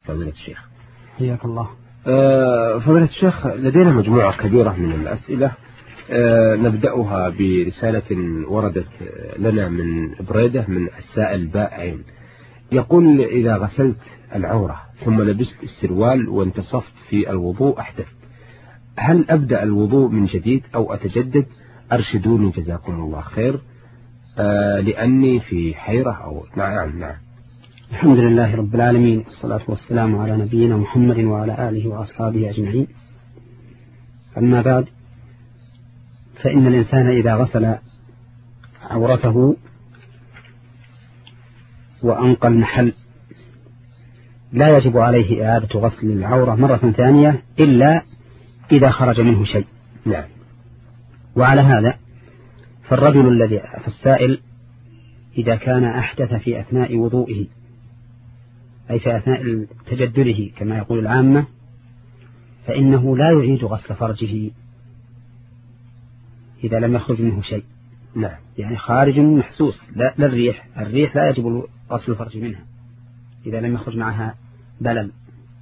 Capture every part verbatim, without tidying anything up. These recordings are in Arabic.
فضيلة الشيخ. حياك الله. أه فضيلة الشيخ، لدينا مجموعة كبيرة من الأسئلة، أه نبدأها برسالة وردت لنا من بريدة من السائل بائعين، يقول: إذا غسلت العورة ثم لبست السروال وانتصفت في الوضوء أحدثت، هل أبدأ الوضوء من جديد أو أتجدد؟ أرشدوني جزاكم الله خير، أه لأني في حيرة. أو نعم نعم الحمد لله رب العالمين، والصلاة والسلام على نبينا محمد وعلى آله وأصحابه أجمعين. أما بعد، فإن الإنسان إذا غسل عورته وأنقى المحل لا يجب عليه إعادة غسل العورة مرة ثانية إلا إذا خرج منه شيء. نعم. وعلى هذا فالرجل الذي في السائل إذا كان أحدث في أثناء وضوئه، أي في أثناء تجدده كما يقول العامة، فإنه لا يعيد غسل فرجه إذا لم يخرج منه شيء. نعم. يعني خارج محسوس، لا للريح، الريح لا يجب غسل الفرج منها إذا لم يخرج معها بلل.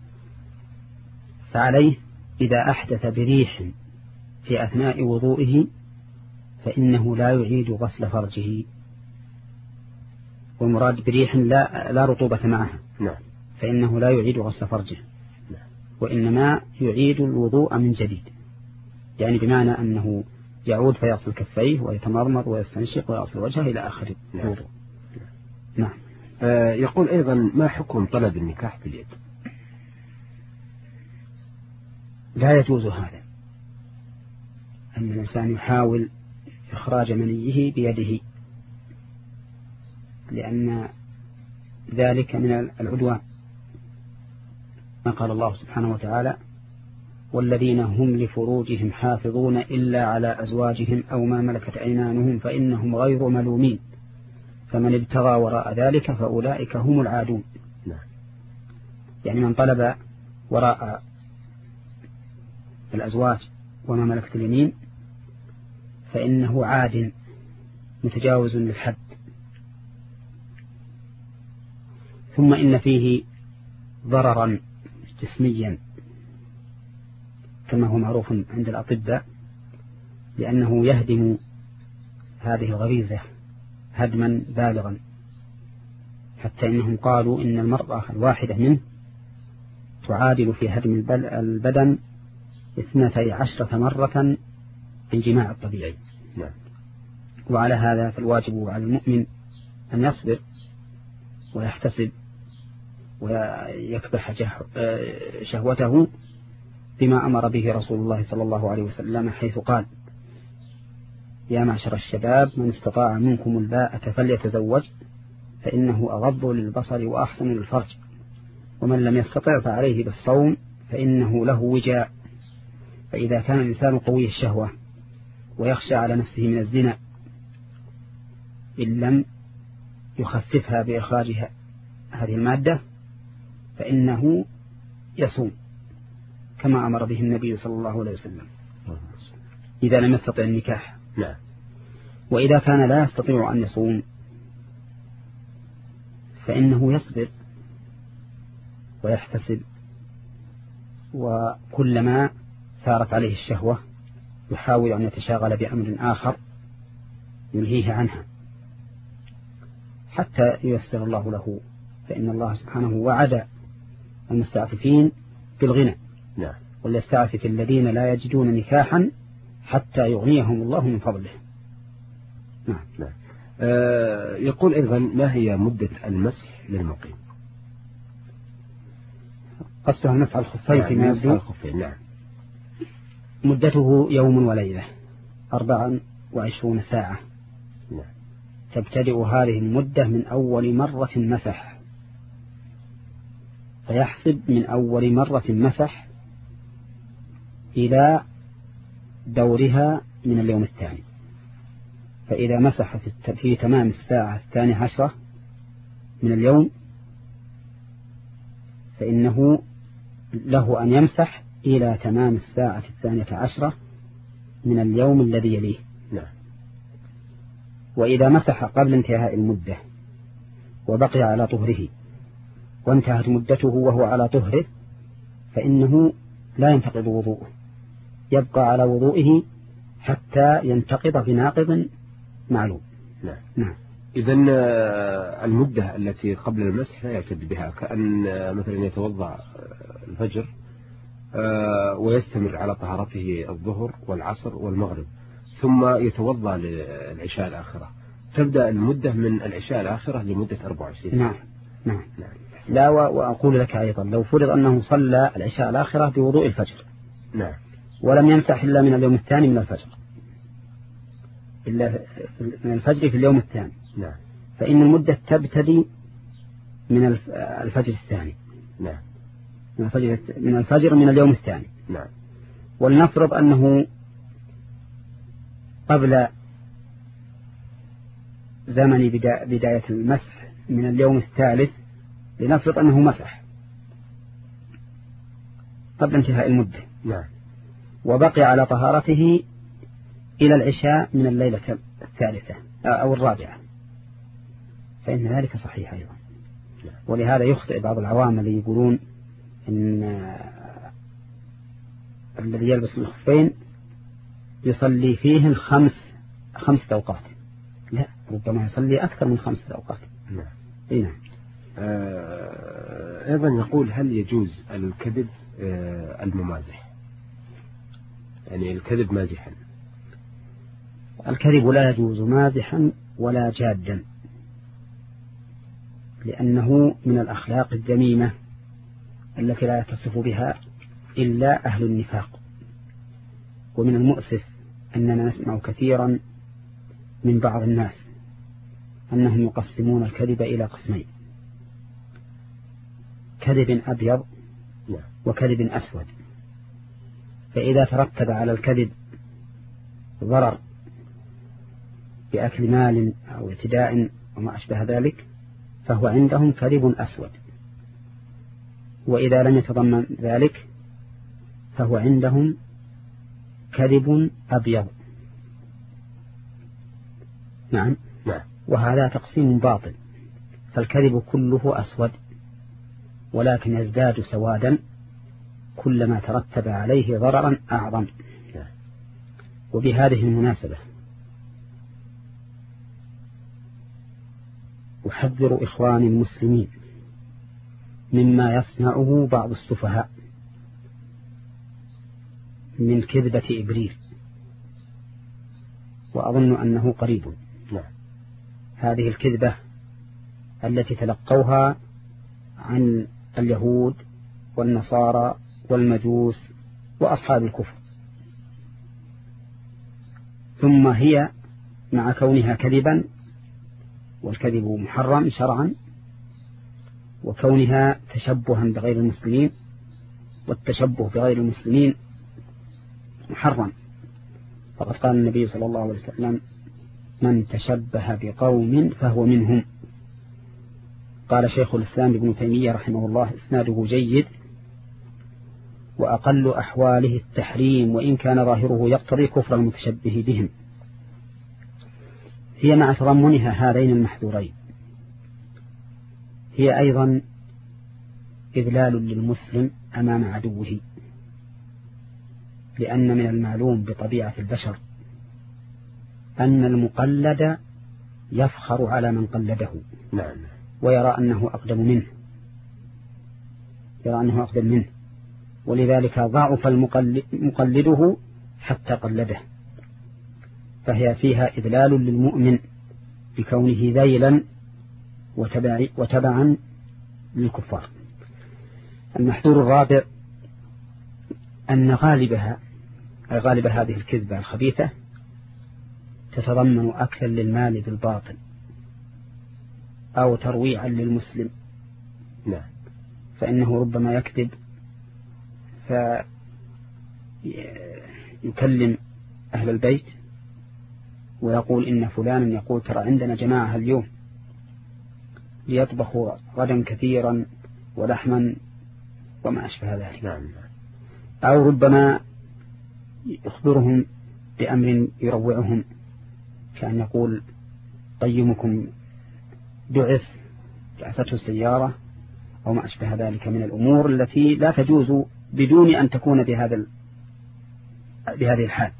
فعليه إذا أحدث بريح في أثناء وضوئه فإنه لا يعيد غسل فرجه، والمراد بريح لا, لا رطوبة معها. نعم. فإنه لا يعيد غسل فرجه. نعم. وإنما يعيد الوضوء من جديد، يعني بمعنى أنه يعود فيغسل كفيه ويتمرمض ويستنشق ويغسل وجهه إلى آخر الوضوء. نعم. نعم. آه يقول أيضا: ما حكم طلب النكاح باليد؟ لا يجوز هذا، أن الإنسان يحاول إخراج منيه بيده، لأن ذلك من العدوان. ما قال الله سبحانه وتعالى: والذين هم لفروجهم حافظون إلا على أزواجهم أو ما ملكت أيمانهم فإنهم غير ملومين فمن ابتغى وراء ذلك فأولئك هم العادون. يعني من طلب وراء الأزواج وما ملكت اليمين فإنه عاد متجاوز للحد. ثم إن فيه ضررا جسميا كما هو معروف عند الأطباء، لأنه يهدم هذه الغريزة هدما بالغا، حتى إنهم قالوا إن المرأة الواحدة منه تعادل في هدم البدن اثنتي عشرة مرة الجماع الطبيعي. نعم. وعلى هذا فالواجب على المؤمن أن يصبر ويحتسب ويكبح شهوته بما أمر به رسول الله صلى الله عليه وسلم، حيث قال: يا معشر الشباب من استطاع منكم الباءة فليتزوج فإنه أغض للبصر وأحسن للفرج، ومن لم يستطع فعليه بالصوم فإنه له وجاء. فإذا كان الإنسان قوي الشهوة ويخشى على نفسه من الزنا إن لم يخففها بإخراجها هذه المادة فإنه يصوم كما أمر به النبي صلى الله عليه وسلم إذا لم يستطع النكاح. نعم. وإذا كان لا يستطيع أن يصوم فإنه يصبر ويحتسب، وكلما ثارت عليه الشهوة يحاول أن يتشاغل بأمر آخر ينهيه عنها حتى ييسر الله له، فإن الله سبحانه وعد المستعففين بالغنى. نعم. وليستعفف الذين لا يجدون نكاحا حتى يغنيهم الله من فضله. نعم. نعم. آه يقول أيضا: ما هي مدة المسح للمقيم؟ قصدها مسح الخفين فيما يبدو. الخفين. نعم. مدته يوم وليلة أربعا وعشرون ساعة. نعم. تبتدئ هذه المدة من أول مرة مسح، فيحسب من أول مرة مسح إلى دورها من اليوم الثاني. فإذا مسح في تمام الساعة الثانية عشرة من اليوم فإنه له أن يمسح إلى تمام الساعة الثانية عشرة من اليوم الذي يليه. نعم. وإذا مسح قبل انتهاء المدة وبقي على طهره وانتهت مدته وهو على طهره فإنه لا ينتقض وضوءه، يبقى على وضوئه حتى ينتقض بناقض معلوم. نعم. نعم. إذن المدة التي قبل المسح لا يعتد بها، كأن مثلا يتوضأ الفجر ويستمر على طهارته الظهر والعصر والمغرب ثم يتوضأ للعشاء الآخرة، تبدأ المدة من العشاء الآخرة لمدة أربعة وعشرين ساعة. نعم. نعم. نعم. لا، وأقول لك أيضا لو فرض أنه صلى العشاء الآخرة بوضوء الفجر. نعم. ولم يمسح إلا من اليوم الثاني من الفجر، إلا من الفجر في اليوم الثاني. نعم. فإن المدة تبتدي من الفجر الثاني. نعم. من الفجر من الفجر من اليوم الثاني. نعم. ولنفرض أنه قبل زمن بداية المسح من اليوم الثالث، لنفرض أنه مسح قبل انتهاء المدة. نعم. وبقي على طهارته إلى العشاء من الليلة الثالثة أو الرابعة، فإن ذلك صحيح أيضا. نعم. ولهذا يخطئ بعض العوام اللي يقولون إن الذي يلبس الخفين يصلي فيه الخمس خمس أوقات. لا، ربما يصلي أكثر من خمس أوقات. نعم. إيه نعم. آه أيضا يقول هل يجوز الكذب آه الممازح، يعني الكذب مازحا؟ الكذب لا يجوز مازحا ولا جادا، لأنه من الأخلاق الذميمة التي لا يتصف بها إلا أهل النفاق. ومن المؤسف أننا نسمع كثيرا من بعض الناس أنهم يقسمون الكذب إلى قسمين: كذب أبيض وكذب أسود. فإذا ترتب على الكذب ضرر بأكل مال أو اعتداء وما أشبه ذلك فهو عندهم كذب أسود، وإذا لم يتضمن ذلك فهو عندهم كذب أبيض. نعم. نعم. وهذا تقسيم باطل، فالكذب كله أسود، ولكن يزداد سوادا كلما ترتب عليه ضررا أعظم. وبهذه المناسبة أحذر إخواني المسلمين مما يصنعه بعض السفهاء من كذبة إبريل، وأظن أنه قريب. نعم. هذه الكذبة التي تلقوها عن اليهود والنصارى والمجوس وأصحاب الكفر، ثم هي مع كونها كذبا، والكذب محرم شرعا، وكونها تشبها بغير المسلمين، والتشبه بغير المسلمين محرم. فقد قال النبي صلى الله عليه وسلم: من تشبه بقوم فهو منهم. قال شيخ الإسلام ابن تيمية رحمه الله: إسناده جيد، وأقل أحواله التحريم، وإن كان ظاهره يقتضي كفر المتشبه بهم. هي مع تضمنها هذين المحذورين هي أيضا إذلال للمسلم أمام عدوه، لأن من المعلوم بطبيعة البشر أن المقلد يفخر على من قلده. نعم. ويرى أنه أقدم منه يرى أنه أقدم منه ولذلك ضعف مقلده حتى قلده، فهي فيها إذلال للمؤمن بكونه ذيلا وتبعا للكفار. المحذور الرابع أن غالبها أي غالب هذه الكذبة الخبيثة تتضمن أكلا للمال بالباطل أو ترويعا للمسلم. نعم. فإنه ربما يكذب فيكلم أهل البيت ويقول إن فلانا يقول ترى عندنا جماعة اليوم ليطبخوا غدا كثيرا ولحما وما أشبه ذلك. نعم. أو ربما يخبرهم بأمر يروعهم، كأن يقول قيمكم دعس دعسته السيارة أو ما أشبه ذلك من الأمور التي لا تجوز بدون أن تكون بهذا بهذه الحال.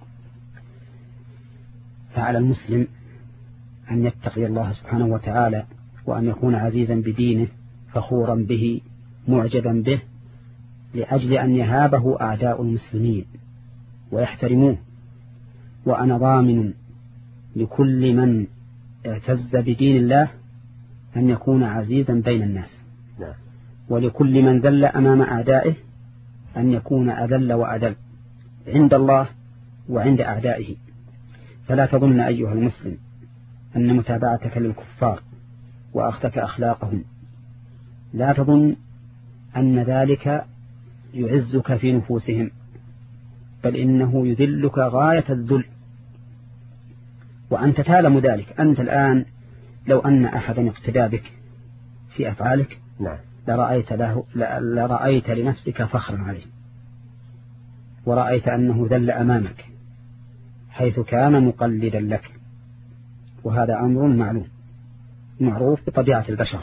فعلى المسلم أن يتقي الله سبحانه وتعالى، وأن يكون عزيزا بدينه فخورا به معجبا به، لأجل أن يهابه أعداء المسلمين ويحترموه. وأنا ضامن لكل من اعتز بدين الله أن يكون عزيزا بين الناس، ولكل من ذل أمام أعدائه أن يكون أذل وأذل عند الله وعند أعدائه. فلا تظن أيها المسلم أن متابعتك للكفار وأخذك أخلاقهم، لا تظن أن ذلك يعزك في نفوسهم، بل إنه يذلك غاية الذل، وأنت تعلم ذلك. أنت الآن لو أن أحدا اقتدى بك في أفعالك نعم. لرأيت, له لرأيت لنفسك فخرا عليه، ورأيت أنه ذل أمامك حيث كان مقلدا لك، وهذا أمر معلوم معروف بطبيعة البشر.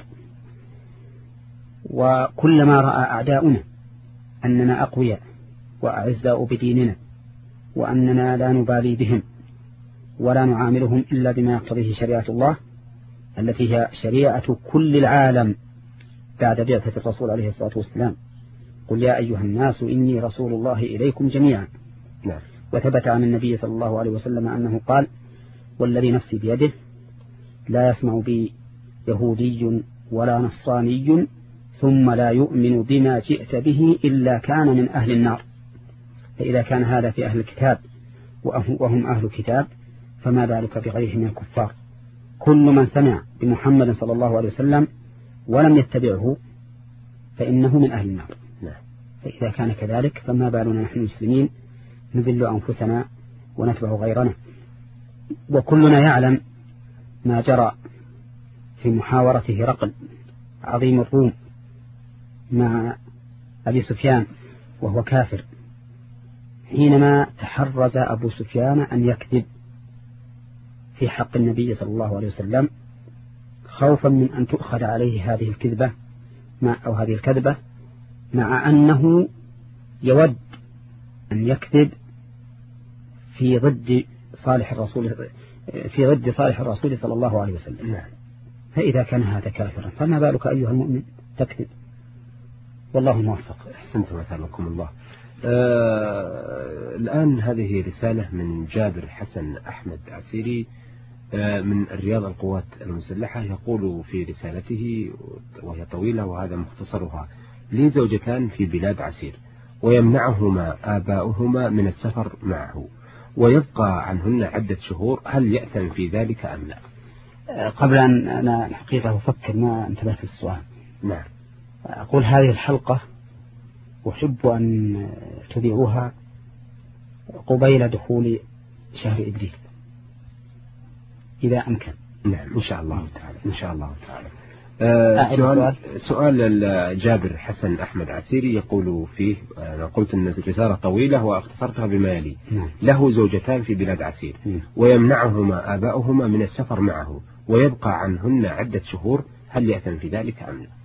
وكلما رأى أعداؤنا أننا أقوياء وأعزاء بديننا، وأننا لا نبالي بهم ولا نعاملهم إلا بما يقتضيه شريعة الله التي هي شريعة كل العالم بعد بعثة الرسول عليه الصلاة والسلام، قل يا أيها الناس إني رسول الله إليكم جميعا. نعم. وثبت عن النبي صلى الله عليه وسلم أنه قال: والذي نفسي بيده لا يسمع بي يهودي ولا نصراني ثم لا يؤمن بما جئت به إلا كان من أهل النار. فإذا كان هذا في أهل الكتاب وهم أهل الكتاب فما ذلك بغيرهم من الكفار. كل من سمع بمحمد صلى الله عليه وسلم ولم يتبعه فإنه من أهل النار. فإذا كان كذلك فما بالنا نحن المسلمين نذل أنفسنا ونتبع غيرنا. وكلنا يعلم ما جرى في محاورة هرقل عظيم الروم مع أبي سفيان وهو كافر، حينما تحرز أبو سفيان أن يكذب في حق النبي صلى الله عليه وسلم خوفا من أن تؤخذ عليه هذه الكذبة مع أو هذه الكذبة، مع أنه يود أن يكذب في ضد صالح الرسول في ضد صالح الرسول صلى الله عليه وسلم. فإذا كان هذا كافرا فما بالك أيها المؤمن تكذب؟ والله موفق. أحسنتم وثابكم الله. آه الآن هذه رسالة من جابر حسن أحمد عسيري آه من الرياض القوات المسلحة، يقول في رسالته وهي طويلة وهذا مختصرها: لي زوجتان في بلاد عسير ويمنعهما آباؤهما من السفر معه ويبقى عنهن عدة شهور، هل يأثم في ذلك أم لا؟ قبل أن أنا الحقيقة أفكر ما انتبهت السؤال. نعم. أقول هذه الحلقة أحب أن تذيعوها قبيل دخول شهر إبريل إذا أمكن. نعم إن شاء الله تعالى. إن شاء الله تعالى. آه سؤال, سؤال جابر حسن أحمد عسيري يقول فيه: أنا قلت أن الرسالة طويلة واختصرتها بما يلي. نعم. له زوجتان في بلاد عسير نعم. ويمنعهما آباؤهما من السفر معه ويبقى عنهن عدة شهور، هل يأثم في ذلك أم لا؟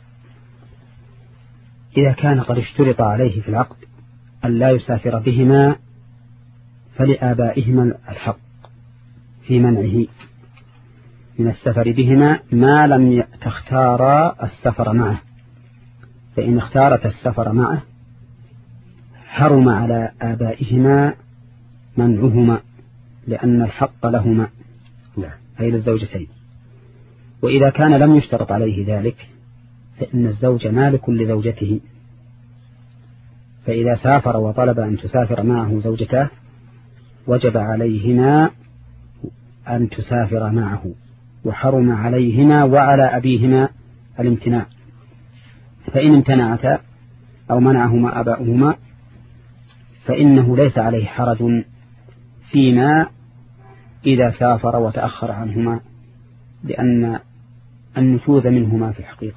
إذا كان قد اشترط عليه في العقد أن لا يسافر بهما فلآبائهما الحق في منعه من السفر بهما ما لم تختارا السفر معه، فإن اختارت السفر معه حرم على آبائهما منعهما لأن الحق لهما أي للزوجتين. وإذا كان لم يشترط عليه ذلك فإن الزوج مالك لزوجته، فإذا سافر وطلب أن تسافر معه زوجته وجب عليهما أن تسافر معه، وحرم عليهما وعلى أبيهما الامتناع. فإن امتنعتا أو منعهما آباؤهما فإنه ليس عليه حرج فيما إذا سافر وتأخر عنهما، لأن النفوذ منهما في الحقيقة.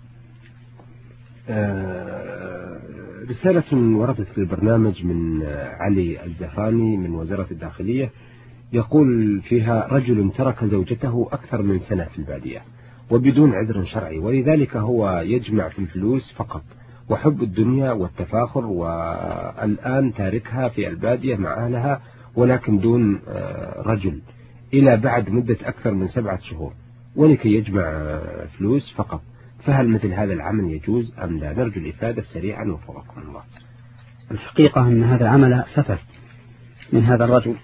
آه رسالة وردت في البرنامج من علي الزهراني من وزارة الداخلية، يقول فيها: رجل ترك زوجته أكثر من سنة في البادية وبدون عذر شرعي، ولذلك هو يجمع في الفلوس فقط وحب الدنيا والتفاخر، والآن تاركها في البادية مع أهلها ولكن دون رجل إلى بعد مدة أكثر من سبعة شهور، ولكي يجمع فلوس فقط. فهل مثل هذا العمل يجوز أم لا؟ نرجو الإفادة سريعا وفقكم الله. الحقيقة أن هذا العمل سفه من هذا الرجل،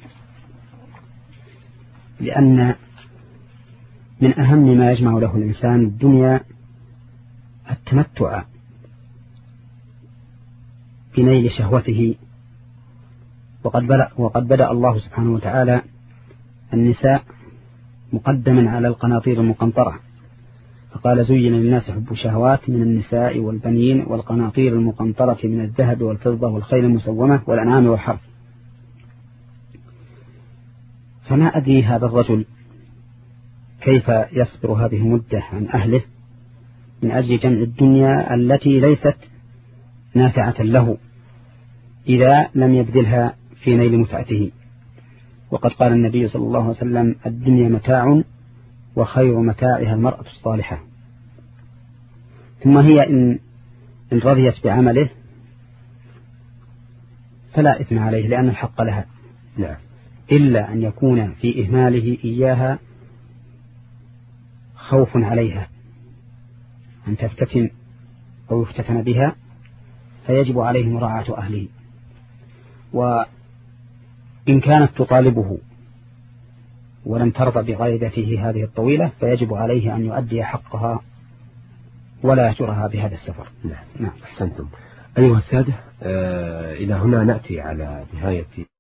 لأن من أهم ما يجمع له الإنسان الدنيا التمتع بنيل شهوته. وقد بدأ, وقد بدأ الله سبحانه وتعالى النساء مقدما على القناطير المقنطرة، فقال زين للناس حب الشهوات من النساء والبنين والقناطير المقنطرة من الذهب والفضة والخيل المسومة والأنعام والحرث. فما أدري هذا الرجل كيف يصبر هذه المدة عن أهله من أجل جمع الدنيا التي ليست نافعة له إذا لم يبذلها في نيل متعته. وقد قال النبي صلى الله عليه وسلم الدنيا متاع وخير متاعها المرأة الصالحة. ثم هي إن, إن رضيت بعمله فلا إثم عليه لأن الحق لها، نعم، إلا أن يكون في إهماله إياها خوف عليها أن تفتتن أو يفتتن بها، فيجب عليه مراعاة أهله. وإن كانت تطالبه ولم ترضى بغيبته هذه الطويلة فيجب عليه أن يؤدي حقها ولا يهجرها بهذا السفر. نعم. نعم. أحسنتم. أيها السادة، آه إلى هنا نأتي على نهاية